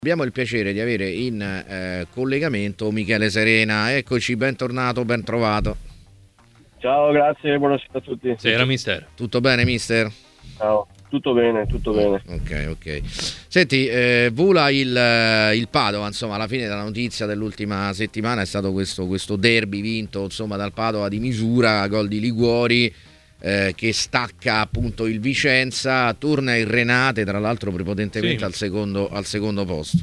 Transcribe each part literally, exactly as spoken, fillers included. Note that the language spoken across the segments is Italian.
Abbiamo il piacere di avere in eh, collegamento Michele Serena. Eccoci, bentornato, ben trovato. Ciao, grazie, buonasera a tutti. Sera, mister. Tutto bene, mister? Ciao, tutto bene, tutto Mm, bene. ok, ok. Senti, eh, vola il, eh, il Padova, insomma, alla fine della notizia dell'ultima settimana è stato questo, questo derby vinto, insomma, dal Padova di misura, gol di Liguori, eh, che stacca appunto il Vicenza, torna il Renate, tra l'altro prepotentemente Sì. al secondo, al secondo posto.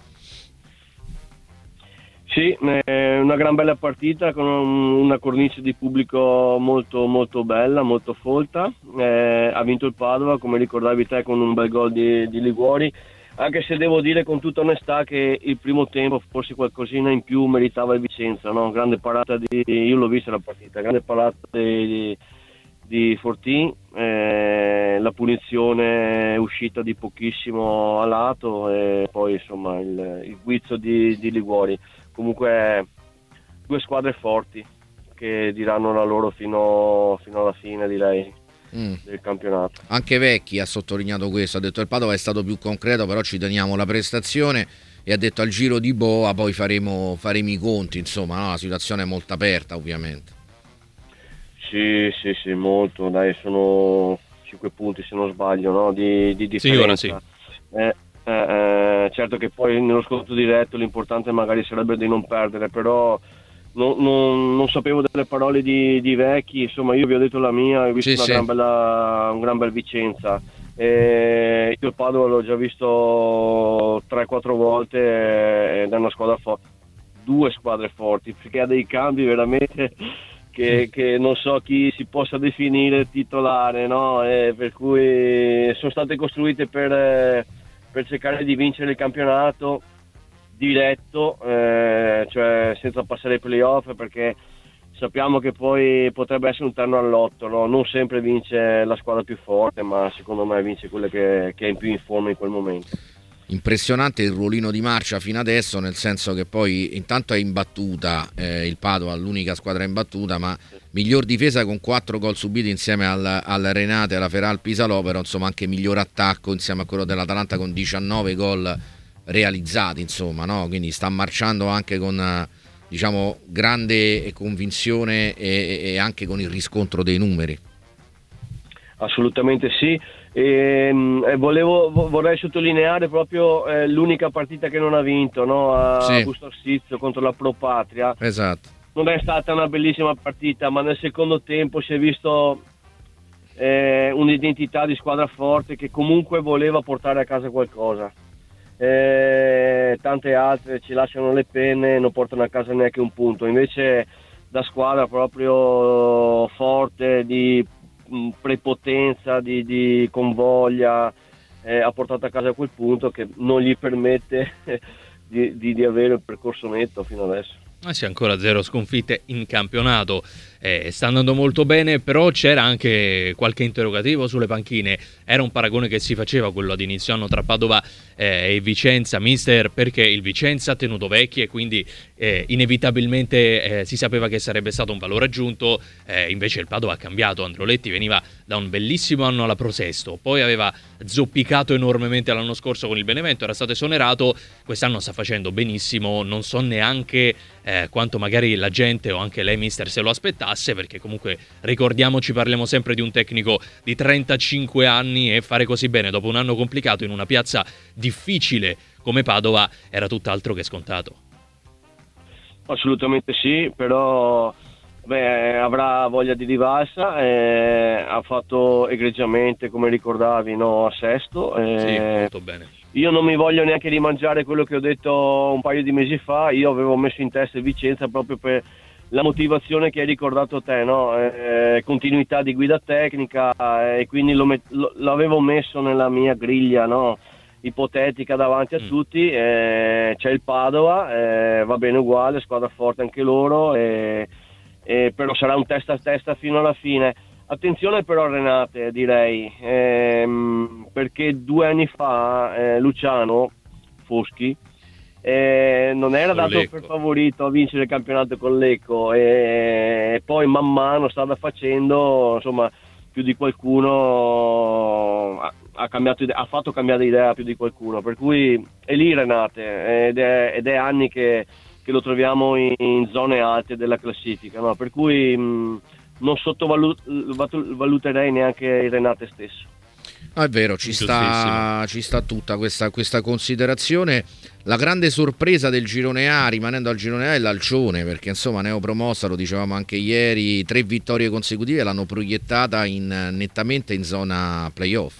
Sì, è una gran bella partita con un- una cornice di pubblico molto molto bella, molto folta. Eh, ha vinto il Padova, come ricordavi te, con un bel gol di, di Liguori, anche se devo dire con tutta onestà che il primo tempo forse qualcosina in più meritava il Vicenza, no? Grande parata di... io l'ho vista la partita, grande parata di, di Fortin, eh, la punizione è uscita di pochissimo a lato e poi insomma il, il guizzo di, di Liguori. Comunque due squadre forti che diranno la loro fino, fino alla fine, direi, Mm. del campionato. Anche Vecchi ha sottolineato questo, ha detto il Padova è stato più concreto, però ci teniamo la prestazione, e ha detto al giro di boa poi faremo, faremo i conti, insomma, no? La situazione è molto aperta ovviamente. Sì, sì, sì, molto, dai, sono cinque punti se non sbaglio, no? di, di Sì, differenza. ora sì. Eh, eh, eh, certo che poi nello scontro diretto l'importante magari sarebbe di non perdere, però non, non- non sapevo delle parole di, di Vecchi, insomma io vi ho detto la mia, ho visto Sì, una sì. gran bella, un gran bel Vicenza. Eh, io il Padova l'ho già visto tre quattro volte eh, ed è una squadra forte, due squadre forti, perché ha dei cambi veramente che, che non so chi si possa definire titolare, no? Eh, per cui sono state costruite per, eh, per cercare di vincere il campionato diretto, eh, cioè senza passare ai playoff, perché sappiamo che poi potrebbe essere un terno all'otto, no? Non sempre vince la squadra più forte, ma secondo me vince quella che, che è in più in forma in quel momento. Impressionante il ruolino di marcia fino adesso, nel senso che poi intanto è imbattuta, eh, il Padova, l'unica squadra imbattuta, ma miglior difesa con quattro gol subiti insieme al, al Renate, alla Feral Pisalò, però insomma anche miglior attacco insieme a quello dell'Atalanta con diciannove gol realizzati, insomma, no? Quindi sta marciando anche con eh, diciamo grande convinzione e, e anche con il riscontro dei numeri. Assolutamente sì. E, mh, e volevo, vo- vorrei sottolineare proprio eh, l'unica partita che non ha vinto, no? A Sì. Busto Arsizio contro la Pro Patria. Esatto. Non è stata una bellissima partita, ma nel secondo tempo si è visto eh, un'identità di squadra forte che comunque voleva portare a casa qualcosa. Eh, tante altre ci lasciano le penne e non portano a casa neanche un punto. Invece da squadra proprio forte, di mh, prepotenza, di, di convoglia, eh, ha portato a casa quel punto che non gli permette di, di, di avere un percorso netto fino adesso. Eh sì, ancora zero sconfitte in campionato. Eh, sta andando molto bene, però c'era anche qualche interrogativo sulle panchine. Era un paragone che si faceva quello ad inizio anno tra Padova eh, e Vicenza, mister, perché il Vicenza ha tenuto Vecchi e quindi eh, inevitabilmente eh, si sapeva che sarebbe stato un valore aggiunto. Eh, invece il Padova ha cambiato. Androletti veniva da un bellissimo anno alla Pro Sesto, poi aveva zoppicato enormemente l'anno scorso con il Benevento, era stato esonerato. Quest'anno sta facendo benissimo, non so neanche eh, quanto magari la gente o anche lei, mister, se lo aspettasse, perché comunque ricordiamoci, parliamo sempre di un tecnico di trentacinque anni e fare così bene dopo un anno complicato in una piazza difficile come Padova era tutt'altro che scontato. Assolutamente sì, però beh, avrà voglia di rivalsa, eh, ha fatto egregiamente, come ricordavi, no, a Sesto. eh, Sì, molto bene. Io non mi voglio neanche rimangiare quello che ho detto un paio di mesi fa. Io avevo messo in testa il Vicenza proprio per la motivazione che hai ricordato te, no? Eh, continuità di guida tecnica, eh, e quindi lo met- lo- l'avevo messo nella mia griglia, no? Ipotetica davanti a Mm. tutti. Eh, c'è il Padova, eh, va bene uguale, squadra forte anche loro, e, e però sarà un testa a testa fino alla fine. Attenzione però Renate, direi, ehm, perché due anni fa eh, Luciano Foschi eh, non era Con dato Lecco. per favorito a vincere il campionato con Lecco, e poi man mano strada facendo, insomma, più di qualcuno ha, ha, cambiato, ha fatto cambiare idea più di qualcuno, per cui è lì Renate ed è, ed è anni che, che lo troviamo in, in zone alte della classifica, no? Per cui mh, non sottovaluterei neanche il Renate stesso. No, è vero, ci sta, ci sta tutta questa, questa considerazione. La grande sorpresa del girone A, rimanendo al girone A, è l'Alcione, perché insomma neopromossa, lo dicevamo anche ieri, tre vittorie consecutive l'hanno proiettata in, nettamente in zona playoff.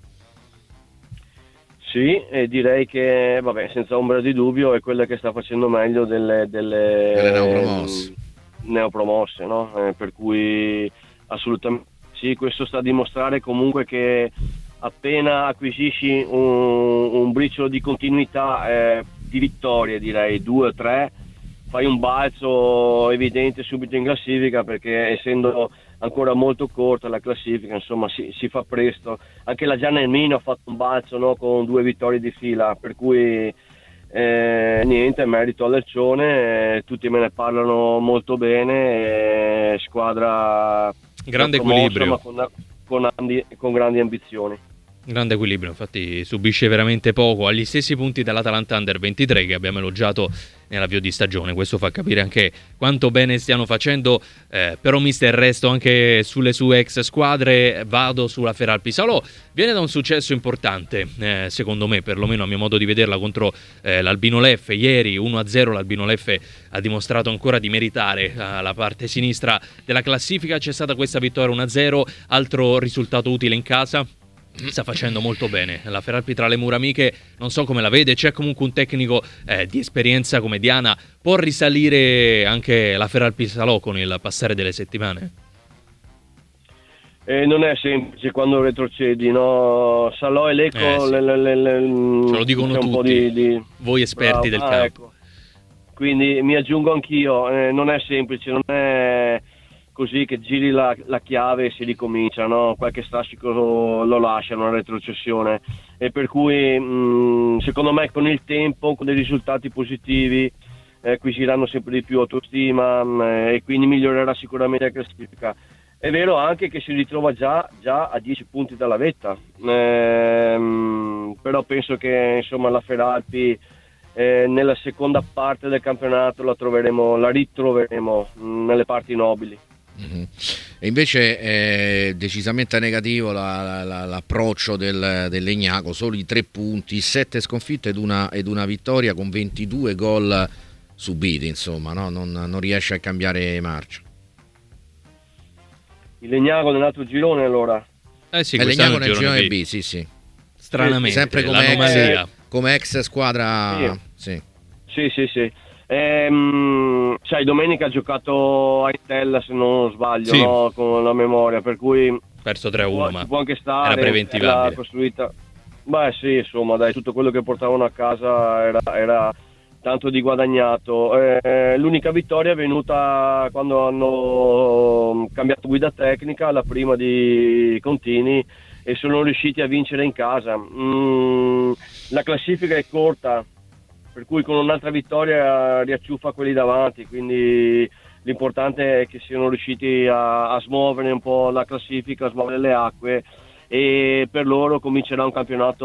Sì, e direi che vabbè, senza ombra di dubbio è quella che sta facendo meglio delle, delle, delle neopromosse, neopromosse, no? Eh, per cui assolutamente sì, questo sta a dimostrare comunque che appena acquisisci un, un briciolo di continuità, eh, di vittorie, direi due o tre, fai un balzo evidente subito in classifica, perché essendo ancora molto corta la classifica, insomma si, si fa presto. Anche la Gianna Ermino ha fatto un balzo, no, con due vittorie di fila, per cui eh, niente, merito all'Elcione, eh, tutti me ne parlano molto bene, eh, squadra grande promossa, equilibrio, ma con, con, andi, con grandi ambizioni. Grande equilibrio, infatti subisce veramente poco, agli stessi punti dell'Atalanta Under ventitré che abbiamo elogiato nell'avvio di stagione. Questo fa capire anche quanto bene stiano facendo, eh, però mister, resto anche sulle sue ex squadre, vado sulla Feralpi Salò. Viene da un successo importante, eh, secondo me, perlomeno a mio modo di vederla, contro eh, l'Albino Leffe. Ieri uno a zero l'Albino Leffe ha dimostrato ancora di meritare eh, la parte sinistra della classifica. C'è stata questa vittoria uno a zero, altro risultato utile in casa. Sta facendo molto bene la Feralpi tra le mura amiche, non so come la vede, c'è comunque un tecnico eh, di esperienza come Diana, può risalire anche la Feralpi Salò con il passare delle settimane? Eh, non è semplice quando retrocedi, no? Salò e Lecco, eh, sì. le, le, le, le, ce lo dicono un tutti, po' di, di... voi esperti Bravo. del ah, campo. Ecco. Quindi mi aggiungo anch'io, eh, non è semplice, non è così che giri la, la chiave e si ricomincia, no? Qualche strascico lo, lo lascia, una retrocessione, e per cui mh, secondo me con il tempo, con dei risultati positivi, eh, acquisiranno sempre di più autostima, mh, e quindi migliorerà sicuramente la classifica. È vero anche che si ritrova già, già a dieci punti dalla vetta, ehm, però penso che insomma la Feralpi eh, nella seconda parte del campionato la troveremo, la ritroveremo mh, nelle parti nobili. Mm-hmm. E invece è decisamente negativo la, la, l'approccio del, del Legnago, solo i tre punti, sette sconfitte ed una, ed una vittoria con ventidue gol subiti, insomma, no? non, non riesce a cambiare marcia. Il Legnago nell'altro girone, allora? Eh sì, il Legnago nel girone B. B, sì sì. Stranamente, sempre come ex, come ex squadra, sì. Sì, sì, sì. Ehm, sai, domenica ha giocato a Intella, se non sbaglio, sì. no? Con la memoria, per cui perso tre a uno, può, ma può anche stare, era preventivabile. Costruita. Beh sì, insomma, dai, tutto quello che portavano a casa era, era tanto di guadagnato. Eh, l'unica vittoria è venuta quando hanno cambiato guida tecnica, la prima di Contini, e sono riusciti a vincere in casa. Mm, la classifica è corta, per cui con un'altra vittoria riacciuffa quelli davanti, quindi l'importante è che siano riusciti a, a smuovere un po' la classifica, a smuovere le acque, e per loro comincerà un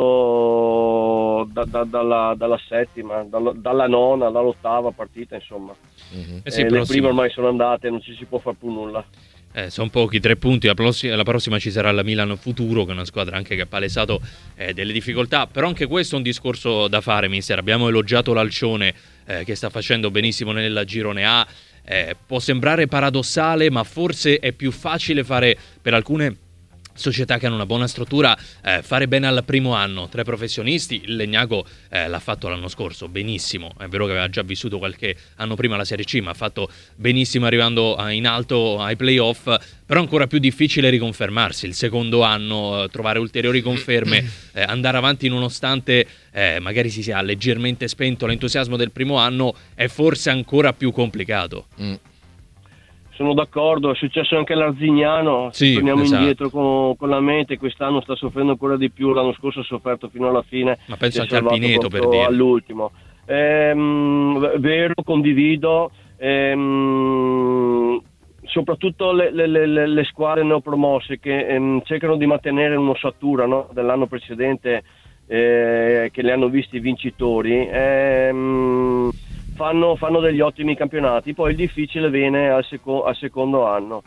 campionato da, da, dalla, dalla settima, dalla, dalla nona, dall'ottava partita, insomma. Mm-hmm. Eh sì, eh, le prime ormai sono andate, non ci si può fare più nulla. Eh, sono pochi, tre punti, la prossima, la prossima ci sarà la Milan Futuro, che è una squadra anche che ha palesato eh, delle difficoltà, però anche questo è un discorso da fare, mister. Abbiamo elogiato l'Alcione eh, che sta facendo benissimo nella girone A, eh, può sembrare paradossale, ma forse è più facile fare per alcune società che hanno una buona struttura, eh, fare bene al primo anno. Tre professionisti, il Legnago eh, l'ha fatto l'anno scorso benissimo, è vero che aveva già vissuto qualche anno prima la Serie C, ma ha fatto benissimo arrivando in alto ai playoff, però ancora più difficile riconfermarsi il secondo anno, eh, trovare ulteriori conferme, eh, andare avanti nonostante eh, magari si sia leggermente spento l'entusiasmo del primo anno, è forse ancora più complicato. Mm. Sono d'accordo, è successo anche all'Arzignano, sì, torniamo esatto. indietro con, con la mente, quest'anno sta soffrendo ancora di più, l'anno scorso ha sofferto fino alla fine, ma penso anche al Pineto, per dire, all'ultimo. Ehm, vero, condivido, ehm, soprattutto le, le, le, le squadre neopromosse che ehm, cercano di mantenere un'ossatura, no, dell'anno precedente, eh, che li hanno visti vincitori, ehm, fanno, fanno degli ottimi campionati. Poi il difficile viene al, seco- al secondo anno.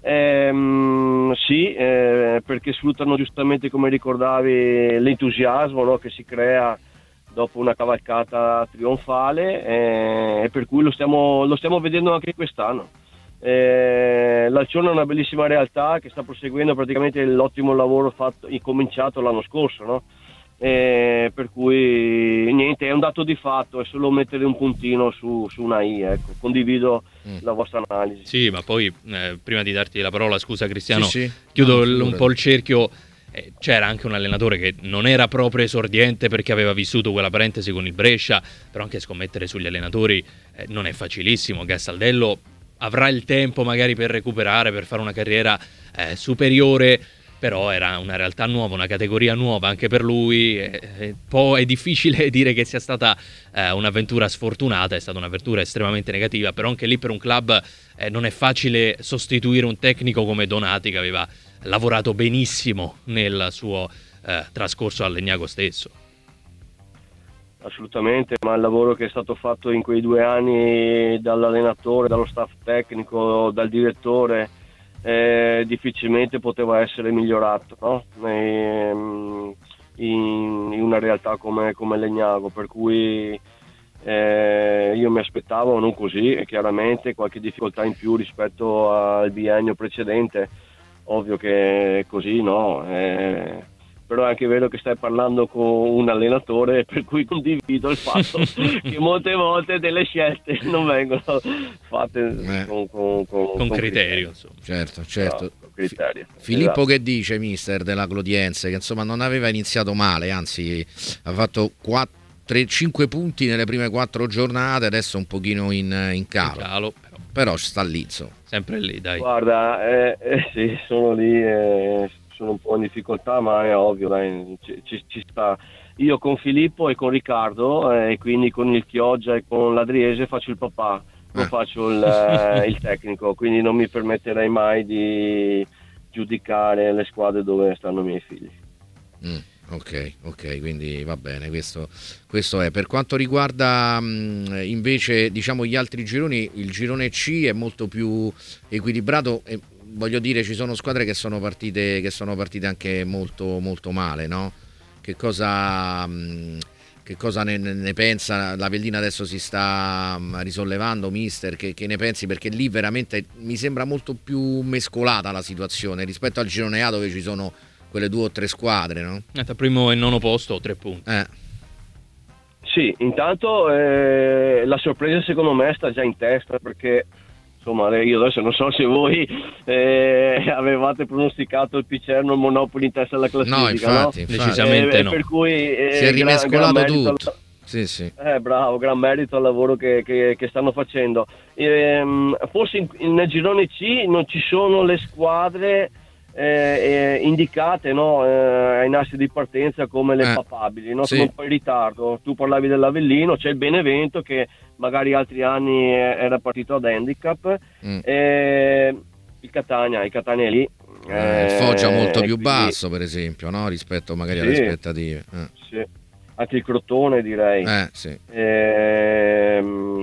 Ehm, sì, eh, perché sfruttano giustamente, come ricordavi, l'entusiasmo, no, che si crea dopo una cavalcata trionfale, eh, e per cui lo stiamo, lo stiamo vedendo anche quest'anno. Eh, L'Alcione è una bellissima realtà che sta proseguendo praticamente l'ottimo lavoro fatto, incominciato l'anno scorso, no? Eh, per cui niente, è un dato di fatto, è solo mettere un puntino su, su una I, ecco. Condivido mm. la vostra analisi. Sì, ma poi eh, prima di darti la parola, scusa Cristiano, sì, sì. chiudo no, un po' il cerchio. Eh, c'era anche un allenatore che non era proprio esordiente perché aveva vissuto quella parentesi con il Brescia, però anche scommettere sugli allenatori eh, non è facilissimo. Gastaldello avrà il tempo magari per recuperare, per fare una carriera eh, superiore, però era una realtà nuova, una categoria nuova anche per lui. Eh, poi è difficile dire che sia stata eh, un'avventura sfortunata, è stata un'avventura estremamente negativa, però anche lì per un club eh, non è facile sostituire un tecnico come Donati, che aveva lavorato benissimo nel suo eh, trascorso al Legnago stesso. Assolutamente, ma il lavoro che è stato fatto in quei due anni dall'allenatore, dallo staff tecnico, dal direttore, eh, difficilmente poteva essere migliorato, no? E, in, in una realtà come, come Legnago, per cui eh, io mi aspettavo non così, chiaramente qualche difficoltà in più rispetto al biennio precedente, ovvio che è così, no? Eh, però è anche vero che stai parlando con un allenatore, per cui condivido il fatto che molte volte delle scelte non vengono fatte eh. con, con, con, con criterio, insomma. Certo, certo. No, con criterio. Filippo, esatto. Che dice mister della Clodiense, che insomma non aveva iniziato male, anzi ha fatto cinque punti nelle prime quattro giornate, adesso un pochino in, in calo, in calo però. però sta lì, insomma. Sempre lì, dai. Guarda, eh, eh, sì, sono lì, eh, sono un po' in difficoltà, ma è ovvio, dai, ci, ci, ci sta. Io con Filippo e con Riccardo, e eh, quindi con il Chioggia e con l'Adriese faccio il papà, non eh. faccio il, eh, il tecnico, quindi non mi permetterei mai di giudicare le squadre dove stanno i miei figli. Mm. Ok, ok, quindi va bene, questo, questo è. Per quanto riguarda mh, invece diciamo gli altri gironi, il girone C è molto più equilibrato e voglio dire ci sono squadre che sono partite che sono partite anche molto molto male, no? Che cosa mh, che cosa ne, ne pensa? L'Avellina adesso si sta risollevando, mister, che, che ne pensi? Perché lì veramente mi sembra molto più mescolata la situazione rispetto al girone A, dove ci sono quelle due o tre squadre, no? Tra primo e nono posto, tre punti. Eh. Sì, intanto eh, la sorpresa secondo me sta già in testa, perché insomma io adesso non so se voi eh, avevate pronosticato il Picerno, il Monopoli in testa alla classifica, no? Infatti, no? infatti. Decisamente eh, no. Per cui eh, si è rimescolato gran, gran tutto. Al... Sì, sì. Eh, bravo, gran merito al lavoro che, che, che stanno facendo. Ehm, forse in, in, nel girone C non ci sono le squadre Eh, eh, indicate, no, eh, ai nastri di partenza come le eh, papabili, no? Sì. Sono un po' in ritardo. Tu parlavi dell'Avellino, c'è il Benevento che magari altri anni era partito ad handicap, mm. eh, il Catania, il Catania è lì, eh, il Foggia molto più quindi... basso per esempio, no? Rispetto magari sì, alle aspettative, eh. sì. Anche il Crotone direi, eh, sì. eh,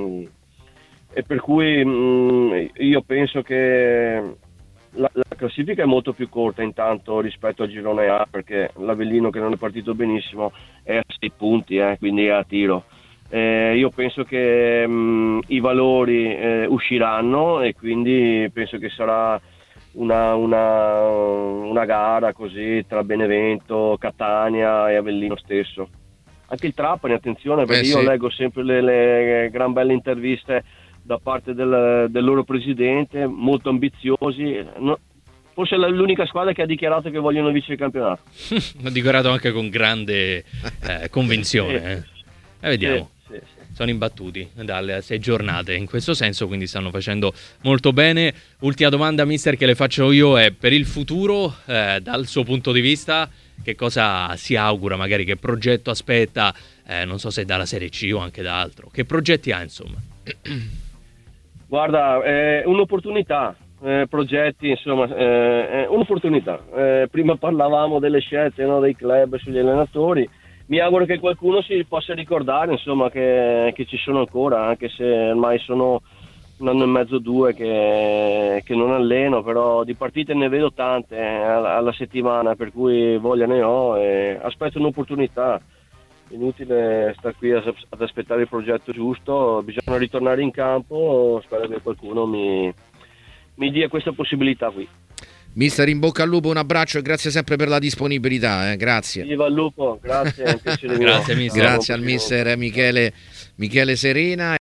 e per cui mh, io penso che La, la classifica è molto più corta intanto rispetto al girone A, perché l'Avellino, che non è partito benissimo, è a sei punti, eh, quindi è a tiro. Eh, io penso che mh, i valori eh, usciranno, e quindi penso che sarà una, una, una gara così tra Benevento, Catania e Avellino stesso. Anche il Trapani, attenzione, perché eh, io sì. leggo sempre le, le gran belle interviste da parte del, del loro presidente, molto ambiziosi. No, forse è l'unica squadra che ha dichiarato che vogliono vincere il campionato. Ha dichiarato anche con grande eh, convinzione. Sì. Eh. E vediamo. Sì, sì, sì. Sono imbattuti dalle sei giornate in questo senso, quindi stanno facendo molto bene. Ultima domanda, mister, che le faccio io è per il futuro, eh, dal suo punto di vista, che cosa si augura, magari che progetto aspetta, eh, non so se dalla Serie C o anche da altro. Che progetti ha, insomma? Guarda, è un'opportunità, eh, progetti, insomma, eh, è un'opportunità. Eh, prima parlavamo delle scelte, no, dei club sugli allenatori. Mi auguro che qualcuno si possa ricordare, insomma, che, che ci sono ancora, anche se ormai sono un anno e mezzo, due che, che non alleno, però di partite ne vedo tante eh, alla, alla settimana, per cui voglia ne ho e aspetto un'opportunità. Inutile star qui ad aspettare il progetto giusto, bisogna ritornare in campo, spero che qualcuno mi, mi dia questa possibilità qui. Mister, in bocca al lupo, un abbraccio e grazie sempre per la disponibilità, eh. Grazie. Viva il lupo, grazie, è un piacere mio. Grazie, mister. Grazie al mister Michele, Michele Serena.